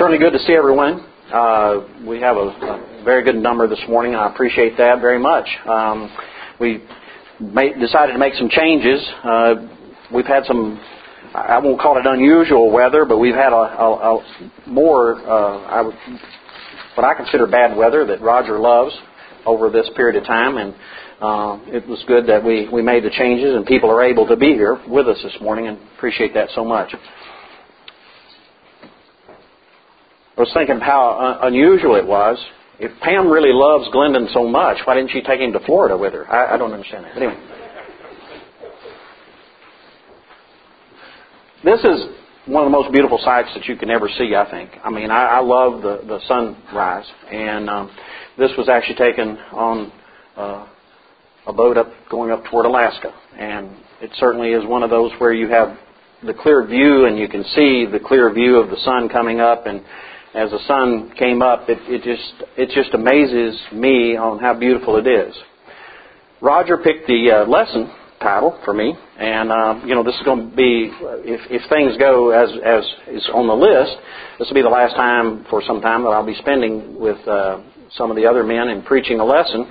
Certainly good to see everyone. We have a very good number this morning, and I appreciate that very much. We decided to make some changes. We've had some, I won't call it unusual weather, but we've had a more, what I consider bad weather that Roger loves over this period of time, and it was good that we made the changes and people are able to be here with us this morning, and appreciate that so much. I was thinking how unusual it was. If Pam really loves Glendon so much, why didn't she take him to Florida with her? I don't understand that. But anyway. This is one of the most beautiful sights that you can ever see, I think. I mean, I love the sunrise. And this was actually taken on a boat going up toward Alaska. And it certainly is one of those where you have the clear view and you can see the clear view of the sun coming up. And as the sun came up, it just amazes me on how beautiful it is. Roger picked the lesson title for me, and this is going to be, if things go as is on the list, this will be the last time for some time that I'll be spending with some of the other men and preaching a lesson.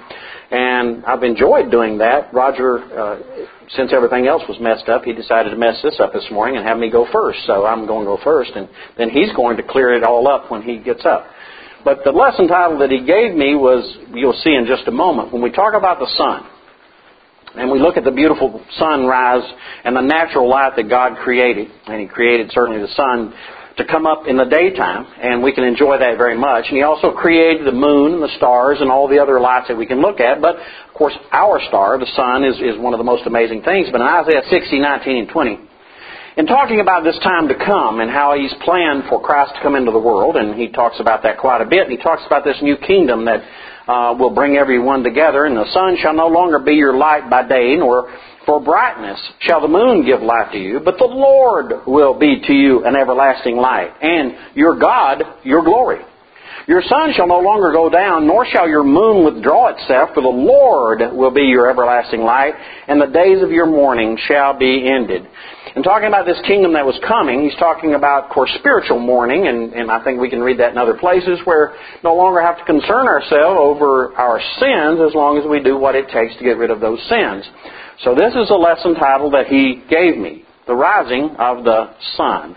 And I've enjoyed doing that. Roger, since everything else was messed up, he decided to mess this up this morning and have me go first. So I'm going to go first, and then he's going to clear it all up when he gets up. But the lesson title that he gave me was, you'll see in just a moment, when we talk about the sun, and we look at the beautiful sunrise and the natural light that God created, and He created certainly the sun to come up in the daytime, and we can enjoy that very much. And He also created the moon and the stars and all the other lights that we can look at. But, of course, our star, the sun, is one of the most amazing things. But in Isaiah 60:19 and 20, in talking about this time to come and how He's planned for Christ to come into the world, and He talks about that quite a bit, and He talks about this new kingdom that will bring everyone together, and the sun shall no longer be your light by day, nor for brightness shall the moon give light to you, but the Lord will be to you an everlasting light, and your God your glory. Your sun shall no longer go down, nor shall your moon withdraw itself, for the Lord will be your everlasting light, and the days of your mourning shall be ended. And talking about this kingdom that was coming, he's talking about, of course, spiritual mourning, and I think we can read that in other places, where no longer have to concern ourselves over our sins as long as we do what it takes to get rid of those sins. So this is a lesson title that he gave me, The Rising of the Sun,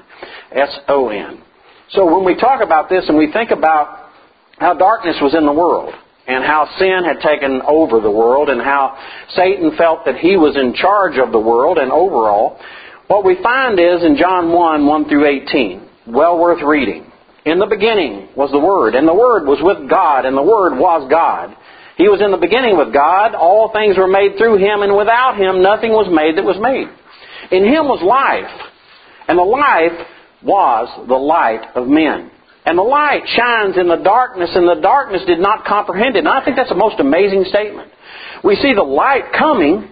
S-O-N. So when we talk about this and we think about how darkness was in the world, and how sin had taken over the world, and how Satan felt that he was in charge of the world and overall, what we find is in John 1 through 18, well worth reading. In the beginning was the Word, and the Word was with God, and the Word was God. He was in the beginning with God. All things were made through Him, and without Him nothing was made that was made. In Him was life, and the life was the light of men. And the light shines in the darkness, and the darkness did not comprehend it. And I think that's the most amazing statement. We see the light coming,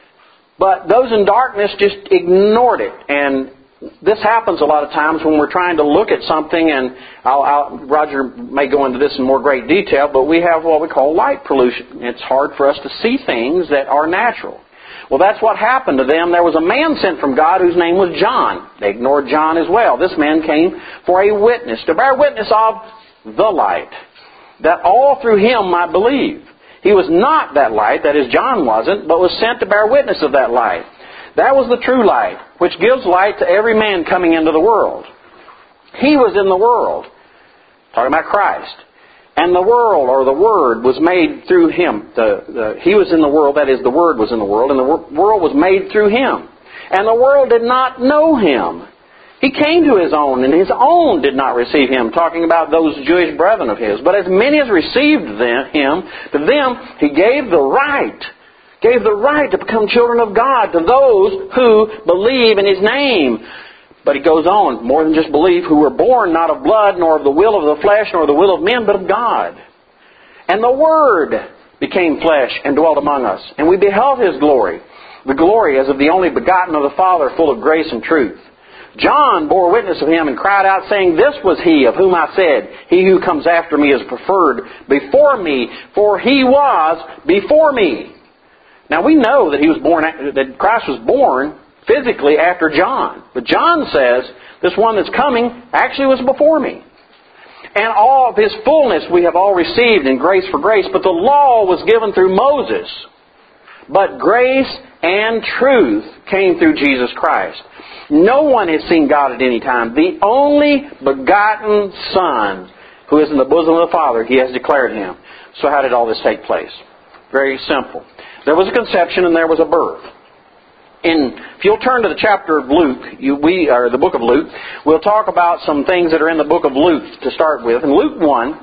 but those in darkness just ignored it. And this happens a lot of times when we're trying to look at something, and Roger may go into this in more great detail, but we have what we call light pollution. It's hard for us to see things that are natural. Well, that's what happened to them. There was a man sent from God whose name was John. They ignored John as well. This man came for a witness, to bear witness of the light, that all through him might believe. He was not that light, that is, John wasn't, but was sent to bear witness of that light. That was the true light, which gives light to every man coming into the world. He was in the world, talking about Christ. And the world, or the Word, was made through Him. He was in the world, that is, the Word was in the world, and the world was made through Him. And the world did not know Him. He came to His own, and His own did not receive Him, talking about those Jewish brethren of His. But as many as received Him, to them He gave the right to become children of God, to those who believe in His name. But he goes on, more than just believe, who were born not of blood, nor of the will of the flesh, nor the will of men, but of God. And the Word became flesh and dwelt among us. And we beheld His glory, the glory as of the only begotten of the Father, full of grace and truth. John bore witness of Him and cried out, saying, This was He of whom I said, He who comes after me is preferred before me, for He was before me. Now we know that that Christ was born physically after John. But John says, this one that's coming actually was before me. And all of His fullness we have all received in grace for grace. But the law was given through Moses. But grace and truth came through Jesus Christ. No one has seen God at any time. The only begotten Son, who is in the bosom of the Father, He has declared Him. So how did all this take place? Very simple. There was a conception and there was a birth. If you'll turn to the chapter of Luke, or the book of Luke, we'll talk about some things that are in the book of Luke to start with. In Luke 1,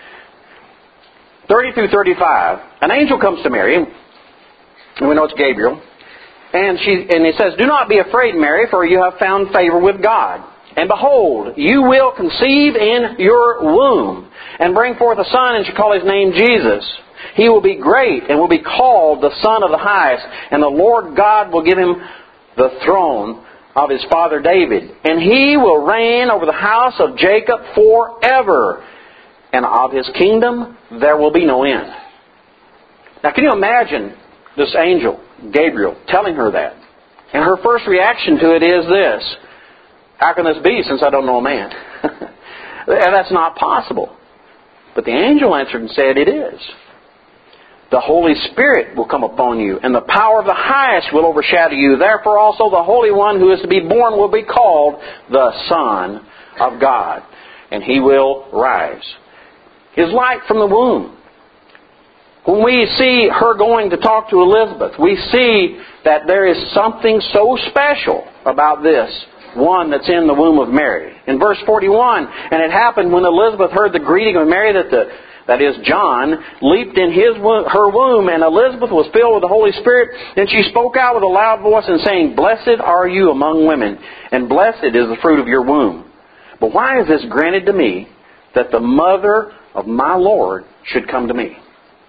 30 through 35, an angel comes to Mary, and we know it's Gabriel, and it says, "Do not be afraid, Mary, for you have found favor with God. And behold, you will conceive in your womb, and bring forth a son, and shall call His name Jesus. He will be great, and will be called the Son of the Highest. And the Lord God will give Him the throne of His father David. And He will reign over the house of Jacob forever. And of His kingdom there will be no end." Now can you imagine this angel, Gabriel, telling her that? And her first reaction to it is this: how can this be, since I don't know a man? And that's not possible. But the angel answered and said, "It is. The Holy Spirit will come upon you, and the power of the Highest will overshadow you. Therefore also the Holy One who is to be born will be called the Son of God. And He will rise His light from the womb." When we see her going to talk to Elizabeth, we see that there is something so special about this one that's in the womb of Mary. In verse 41, "And it happened when Elizabeth heard the greeting of Mary that is John, leaped in her womb, and Elizabeth was filled with the Holy Spirit. Then she spoke out with a loud voice and saying, Blessed are you among women, and blessed is the fruit of your womb. But why is this granted to me, that the mother of my Lord should come to me?"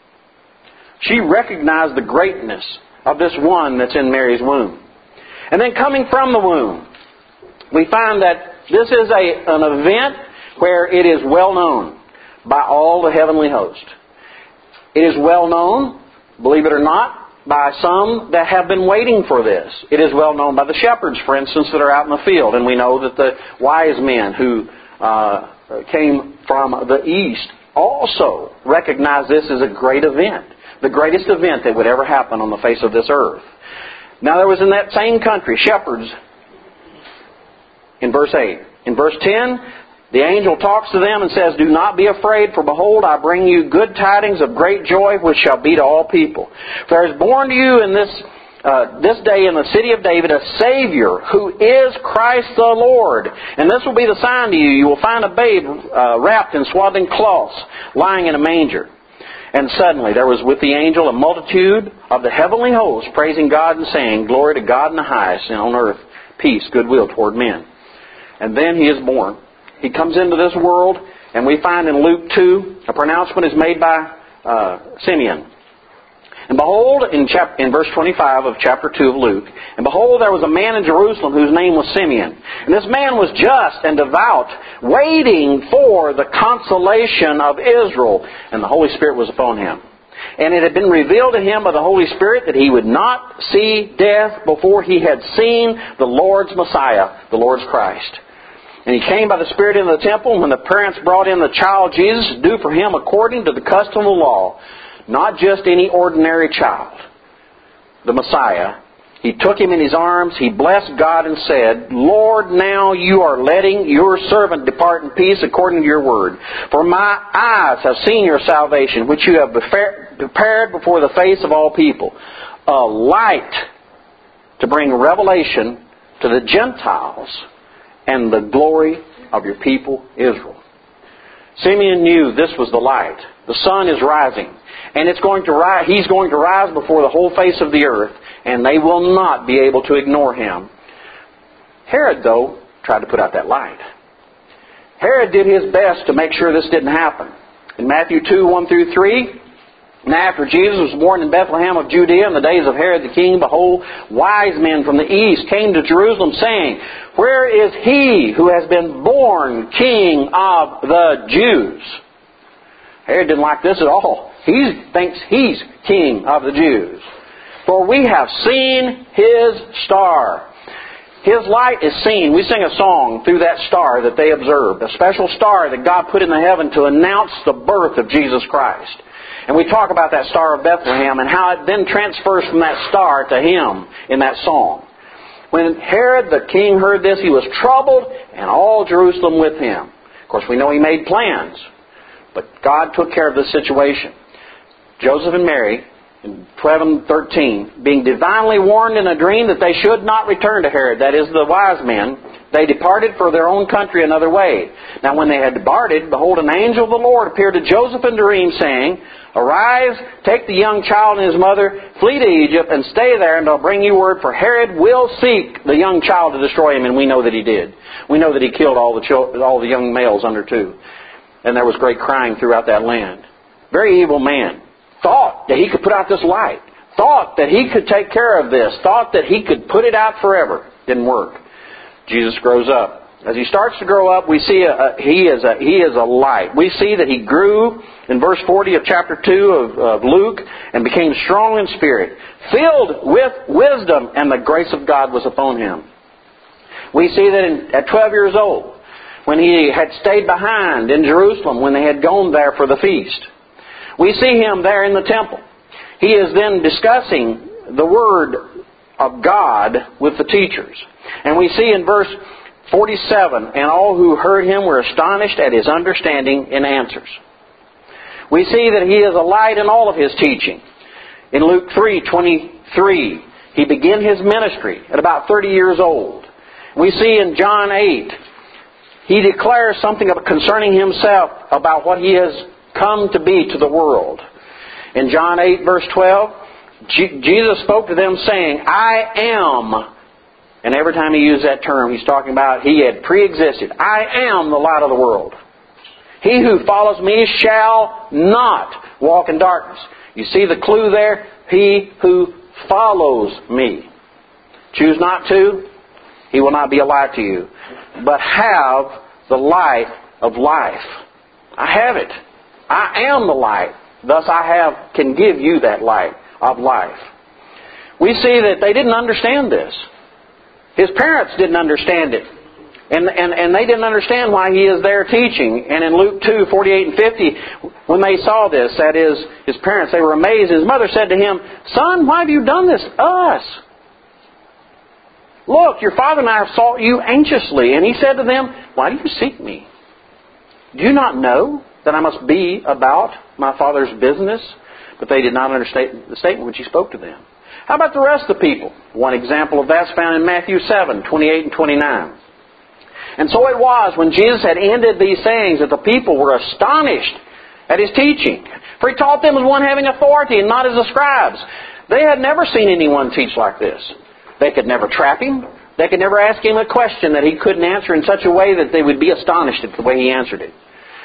She recognized the greatness of this one that's in Mary's womb. And then coming from the womb, we find that this is an event where it is well known by all the heavenly host. It is well known, believe it or not, by some that have been waiting for this. It is well known by the shepherds, for instance, that are out in the field. And we know that the wise men who came from the east also recognize this as a great event. The greatest event that would ever happen on the face of this earth. Now there was in that same country shepherds in verse 8. In verse 10, the angel talks to them and says, "Do not be afraid, for behold, I bring you good tidings of great joy, which shall be to all people. For there is born to you in this day in the city of David a Savior, who is Christ the Lord. And this will be the sign to you. You will find a babe wrapped in swaddling cloths, lying in a manger." And suddenly there was with the angel a multitude of the heavenly hosts, praising God and saying, "Glory to God in the highest, and on earth peace, goodwill toward men." And then He is born. He comes into this world, and we find in Luke 2, a pronouncement is made by Simeon. "And behold," in verse 25 of chapter 2 of Luke, "And behold, there was a man in Jerusalem whose name was Simeon. And this man was just and devout, waiting for the consolation of Israel. And the Holy Spirit was upon him. And it had been revealed to him by the Holy Spirit that he would not see death before he had seen the Lord's Messiah, the Lord's Christ. And he came by the Spirit into the temple, and when the parents brought in the child Jesus to do for him according to the custom of the law," not just any ordinary child, the Messiah, "he took him in his arms, he blessed God and said, Lord, now you are letting your servant depart in peace according to your word. For my eyes have seen your salvation, which you have prepared before the face of all people, a light to bring revelation to the Gentiles and the glory of your people Israel." Simeon knew this was the light. The sun is rising. And it's going to rise. He's going to rise before the whole face of the earth. And they will not be able to ignore him. Herod, though, tried to put out that light. Herod did his best to make sure this didn't happen. In Matthew 2, 1 through 3, "And after Jesus was born in Bethlehem of Judea in the days of Herod the king, behold, wise men from the east came to Jerusalem, saying, Where is he who has been born King of the Jews?" Herod didn't like this at all. He thinks he's King of the Jews. "For we have seen his star." His light is seen. We sing a song through that star that they observed, a special star that God put in the heaven to announce the birth of Jesus Christ. And we talk about that Star of Bethlehem and how it then transfers from that star to Him in that song. When Herod the king heard this, he was troubled, and all Jerusalem with him. Of course, we know he made plans, but God took care of the situation. Joseph and Mary, in 12 and 13, being divinely warned in a dream that they should not return to Herod, that is, the wise men, they departed for their own country another way. Now when they had departed, behold, an angel of the Lord appeared to Joseph in a dream, saying, Arise, take the young child and his mother, flee to Egypt, and stay there, and I'll bring you word, for Herod will seek the young child to destroy him, and we know that he did. We know that he killed all the young males under 2. And there was great crying throughout that land. Very evil man. Thought that he could put out this light. Thought that he could take care of this. Thought that he could put it out forever. Didn't work. Jesus grows up. As he starts to grow up, we see he is a light. We see that he grew in verse 40 of chapter 2 of Luke and became strong in spirit, filled with wisdom, and the grace of God was upon him. We see that at 12 years old, when he had stayed behind in Jerusalem, when they had gone there for the feast, we see him there in the temple. He is then discussing the Word of God with the teachers. And we see in verse 47, and all who heard him were astonished at his understanding and answers. We see that he is a light in all of his teaching. In Luke 3:23, he began his ministry at about 30 years old. We see in John 8, he declares something concerning himself about what he has come to be to the world. In John 8, verse 12, Jesus spoke to them saying, I am. And every time he used that term, he's talking about he had pre-existed. I am the light of the world. He who follows me shall not walk in darkness. You see the clue there? He who follows me. Choose not to, he will not be a light to you, but have the light of life. I have it. I am the light. Thus I can give you that light of life. We see that they didn't understand this. His parents didn't understand it. And they didn't understand why he is there teaching. And in Luke 2, 48 and 50, when they saw this, that is, his parents, they were amazed. His mother said to him, Son, why have you done this to us? Look, your father and I have sought you anxiously. And he said to them, Why do you seek me? Do you not know that I must be about my Father's business? But they did not understand the statement which he spoke to them. How about the rest of the people? One example of that is found in Matthew 7, 28 and 29. And so it was, when Jesus had ended these sayings, that the people were astonished at his teaching. For he taught them as one having authority and not as the scribes. They had never seen anyone teach like this. They could never trap him. They could never ask him a question that he couldn't answer in such a way that they would be astonished at the way he answered it.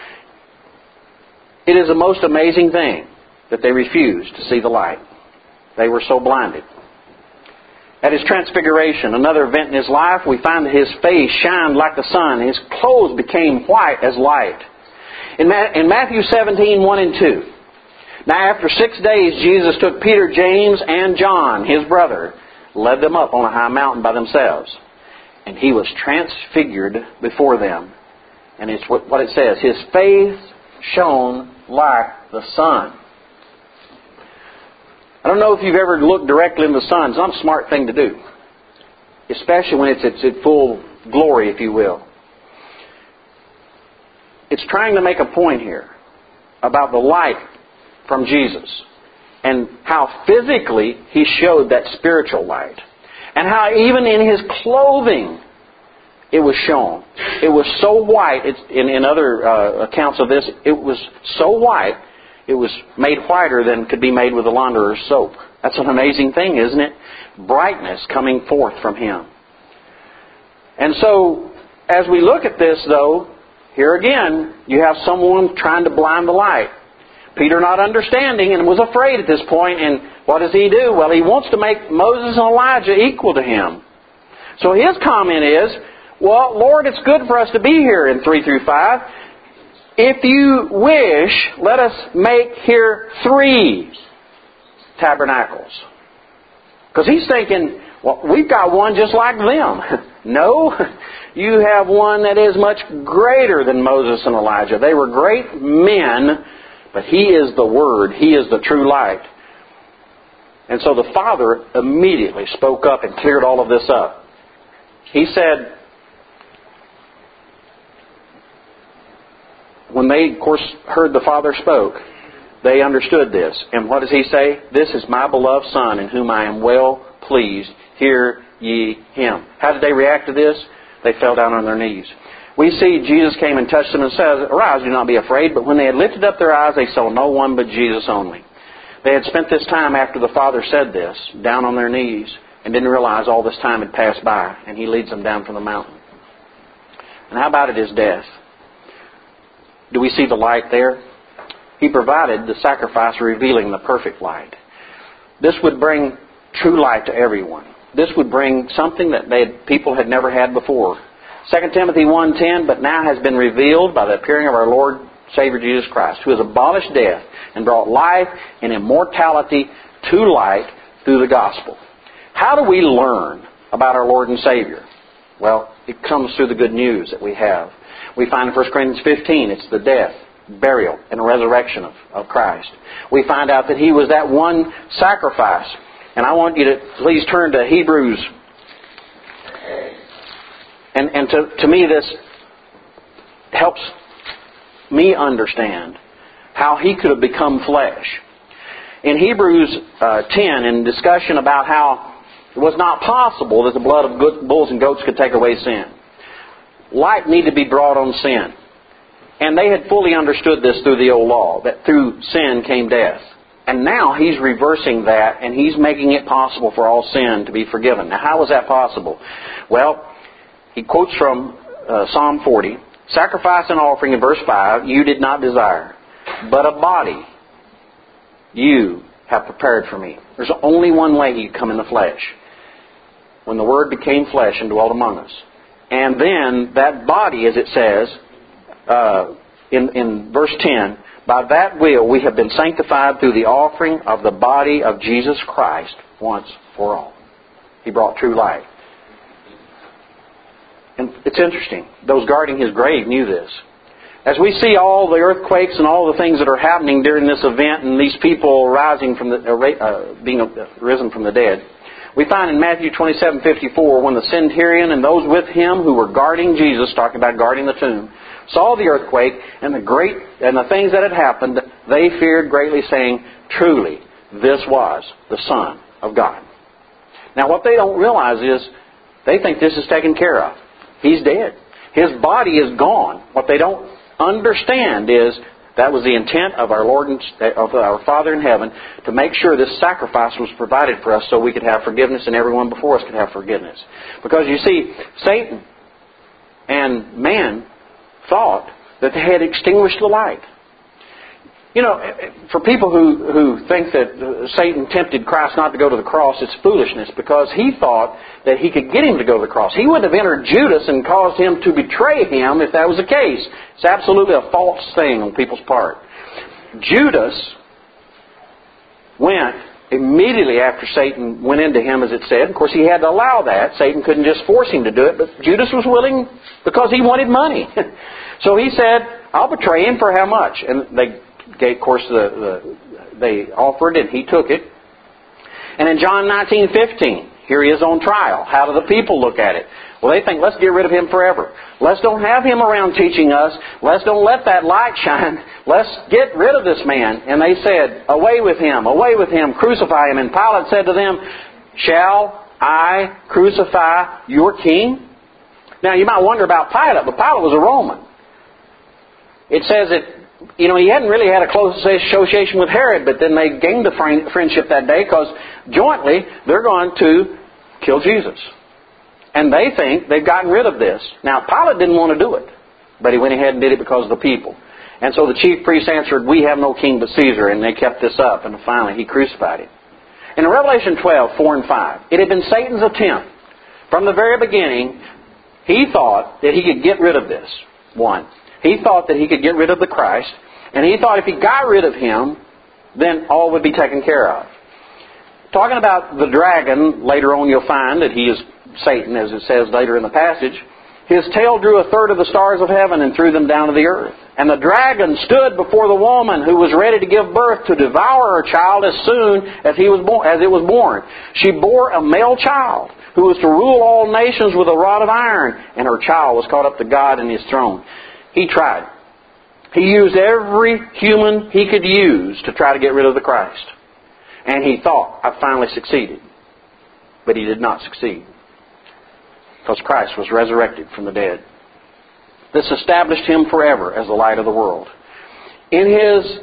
It is the most amazing thing that they refused to see the light. They were so blinded. At his transfiguration, another event in his life, we find that his face shined like the sun. His clothes became white as light. In Matthew 17, 1 and 2. Now after 6 days, Jesus took Peter, James, and John, his brother, led them up on a high mountain by themselves. And he was transfigured before them. And it's what it says. His face shone like the sun. I don't know if you've ever looked directly in the sun. It's not a smart thing to do. Especially when it's in full glory, if you will. It's trying to make a point here about the light from Jesus. And how physically he showed that spiritual light. And how even in his clothing it was shown. It was so white. In other accounts of this, it was so white, it was made whiter than could be made with a launderer's soap. That's an amazing thing, isn't it? Brightness coming forth from him. And so, as we look at this, though, here again, you have someone trying to blind the light. Peter not understanding and was afraid at this point, and what does he do? Well, he wants to make Moses and Elijah equal to him. So his comment is, well, Lord, it's good for us to be here in 3 through 5. If you wish, let us make here 3 tabernacles. Because he's thinking, Well, we've got one just like them. No, you have one that is much greater than Moses and Elijah. They were great men, but He is the Word. He is the true light. And so the Father immediately spoke up and cleared all of this up. He said, when they, of course, heard the Father spoke, they understood this. And what does He say? This is my beloved Son in whom I am well pleased. Hear ye Him. How did they react to this? They fell down on their knees. We see Jesus came and touched them and said, Arise, do not be afraid. But when they had lifted up their eyes, they saw no one but Jesus only. They had spent this time after the Father said this, down on their knees, and didn't realize all this time had passed by. And He leads them down from the mountain. And how about at His death? Do we see the light there? He provided the sacrifice revealing the perfect light. This would bring true light to everyone. This would bring something that people had never had before. 2 Timothy 1:10, but now has been revealed by the appearing of our Lord Savior Jesus Christ, who has abolished death and brought life and immortality to light through the gospel. How do we learn about our Lord and Savior? Well, it comes through the good news that we have. We find in 1 Corinthians 15, it's the death, burial, and resurrection of Christ. We find out that He was that one sacrifice. And I want you to please turn to Hebrews. And to me this helps me understand how He could have become flesh. In Hebrews 10, in discussion about how it was not possible that the blood of bulls and goats could take away sin. Light needed to be brought on sin. And they had fully understood this through the old law, that through sin came death. And now He's reversing that, and He's making it possible for all sin to be forgiven. Now, how was that possible? Well, he quotes from Psalm 40, Sacrifice and offering in verse 5, you did not desire, but a body you have prepared for me. There's only one way He'd come in the flesh. When the Word became flesh and dwelt among us. And then that body, as it says in verse 10, by that will we have been sanctified through the offering of the body of Jesus Christ once for all. He brought true light. And it's interesting. Those guarding His grave knew this. As we see all the earthquakes and all the things that are happening during this event and these people rising from being risen from the dead, we find in Matthew 27:54, when the centurion and those with him who were guarding Jesus, talking about guarding the tomb, saw the earthquake and the things that had happened, they feared greatly, saying, truly, this was the Son of God. Now, what they don't realize is they think this is taken care of. He's dead. His body is gone. What they don't understand is that was the intent of our Lord and of our Father in heaven, to make sure this sacrifice was provided for us so we could have forgiveness and everyone before us could have forgiveness. Because you see, Satan and man thought that they had extinguished the light. You know, for people who think that Satan tempted Christ not to go to the cross, it's foolishness, because he thought that he could get him to go to the cross. He wouldn't have entered Judas and caused him to betray him if that was the case. It's absolutely a false thing on people's part. Judas went immediately after Satan went into him, as it said. Of course, he had to allow that. Satan couldn't just force him to do it, but Judas was willing because he wanted money. So he said, I'll betray him for how much? And of course, they offered and he took it. And in John 19:15, here he is on trial. How do the people look at it? Well, they think, let's get rid of him forever. Let's don't have him around teaching us. Let's don't let that light shine. Let's get rid of this man. And they said, away with him, crucify him. And Pilate said to them, shall I crucify your king? Now, you might wonder about Pilate, but Pilate was a Roman. It says that, he hadn't really had a close association with Herod, but then they gained the friendship that day because jointly they're going to kill Jesus. And they think they've gotten rid of this. Now, Pilate didn't want to do it, but he went ahead and did it because of the people. And so the chief priests answered, we have no king but Caesar, and they kept this up, and finally he crucified him. In Revelation 12:4 and 5, it had been Satan's attempt. From the very beginning, he thought that he could get rid of this. One. He thought that he could get rid of the Christ, and he thought if he got rid of him, then all would be taken care of. Talking about the dragon, later on you'll find that he is Satan, as it says later in the passage. His tail drew a third of the stars of heaven and threw them down to the earth. And the dragon stood before the woman who was ready to give birth to devour her child as soon as it was born. She bore a male child who was to rule all nations with a rod of iron, and her child was caught up to God and His throne. He tried. He used every human he could use to try to get rid of the Christ. And he thought, I finally succeeded. But he did not succeed. Because Christ was resurrected from the dead. This established Him forever as the light of the world. In His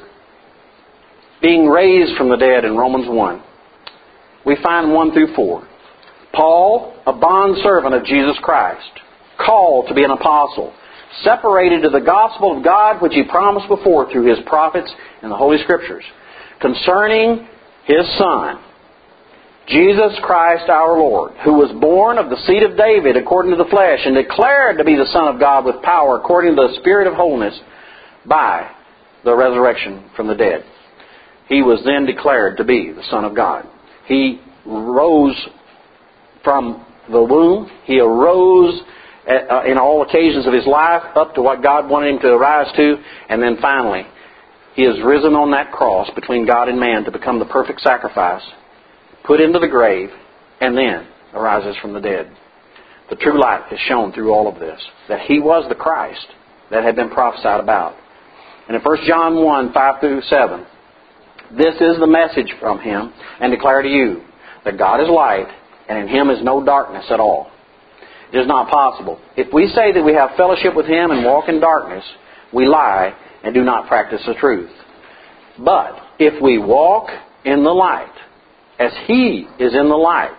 being raised from the dead in Romans 1, we find 1 through 4. Paul, a bondservant of Jesus Christ, called to be an apostle, separated to the gospel of God which He promised before through His prophets in the Holy Scriptures, concerning His Son, Jesus Christ our Lord, who was born of the seed of David according to the flesh, and declared to be the Son of God with power according to the Spirit of holiness by the resurrection from the dead. He was then declared to be the Son of God. He rose from the womb. He arose in all occasions of His life up to what God wanted Him to arise to, and then finally He is risen on that cross between God and man to become the perfect sacrifice, put into the grave, and then arises from the dead. The true light has shown through all of this that He was the Christ that had been prophesied about. And in 1 John 1, 5 through 7, this is the message from Him, and declare to you that God is light, and in Him is no darkness at all. It is not possible. If we say that we have fellowship with Him and walk in darkness, we lie and do not practice the truth. But if we walk in the light, as He is in the light,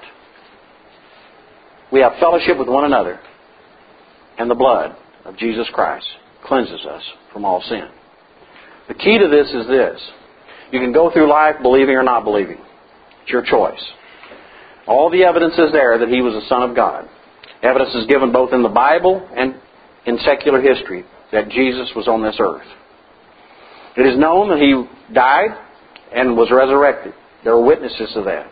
we have fellowship with one another, and the blood of Jesus Christ cleanses us from all sin. The key to this is this. You can go through life believing or not believing. It's your choice. All the evidence is there that He was the Son of God. Evidence is given both in the Bible and in secular history that Jesus was on this earth. It is known that He died and was resurrected. There are witnesses to that.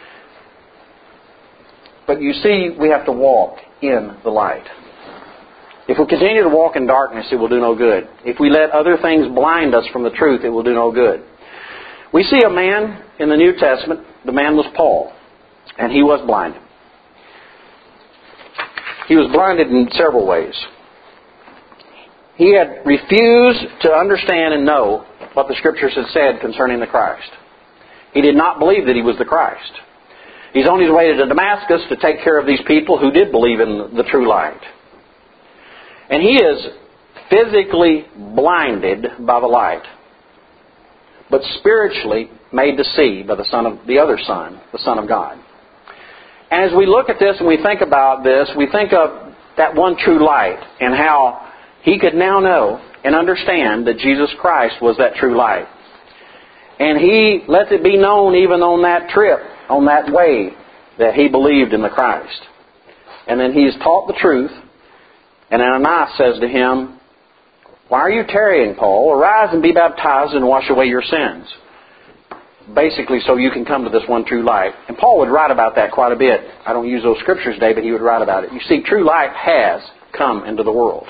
But you see, we have to walk in the light. If we continue to walk in darkness, it will do no good. If we let other things blind us from the truth, it will do no good. We see a man in the New Testament. The man was Paul. And he was blinded. He was blinded in several ways. He had refused to understand and know what the Scriptures had said concerning the Christ. He did not believe that He was the Christ. He's on his way to Damascus to take care of these people who did believe in the true light. And he is physically blinded by the light, but spiritually made to see by the other Son, the Son of God. And as we look at this and we think about this, we think of that one true light and how he could now know and understand that Jesus Christ was that true light. And he lets it be known even on that trip, on that way, that he believed in the Christ. And then he is taught the truth. And Ananias says to him, "Why are you tarrying, Paul? Arise and be baptized and wash away your sins." Basically, so you can come to this one true light. And Paul would write about that quite a bit. I don't use those scriptures today, but he would write about it. You see, true light has come into the world.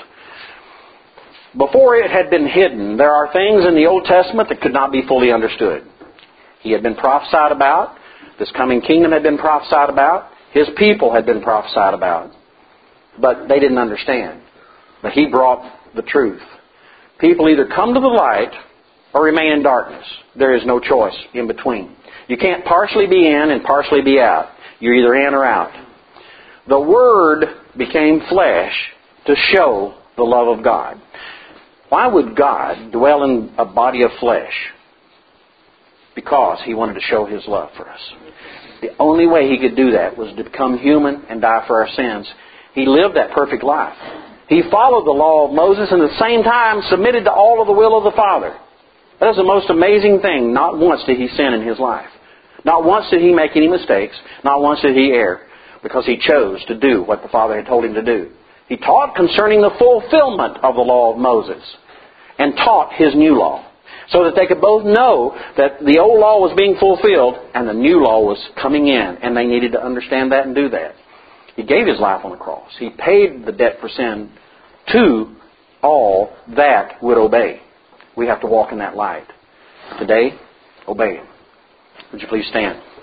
Before it had been hidden, there are things in the Old Testament that could not be fully understood. He had been prophesied about. This coming kingdom had been prophesied about. His people had been prophesied about. But they didn't understand. But he brought the truth. People either come to the light or remain in darkness. There is no choice in between. You can't partially be in and partially be out. You're either in or out. The Word became flesh to show the love of God. Why would God dwell in a body of flesh? Because He wanted to show His love for us. The only way He could do that was to become human and die for our sins. He lived that perfect life. He followed the law of Moses and at the same time submitted to all of the will of the Father. That is the most amazing thing. Not once did He sin in His life. Not once did He make any mistakes. Not once did He err. Because He chose to do what the Father had told Him to do. He taught concerning the fulfillment of the law of Moses. And taught His new law. so that they could both know that the old law was being fulfilled and the new law was coming in, and they needed to understand that and do that. He gave His life on the cross. He paid the debt for sin to all that would obey. We have to walk in that light. Today, obey Him. Would you please stand?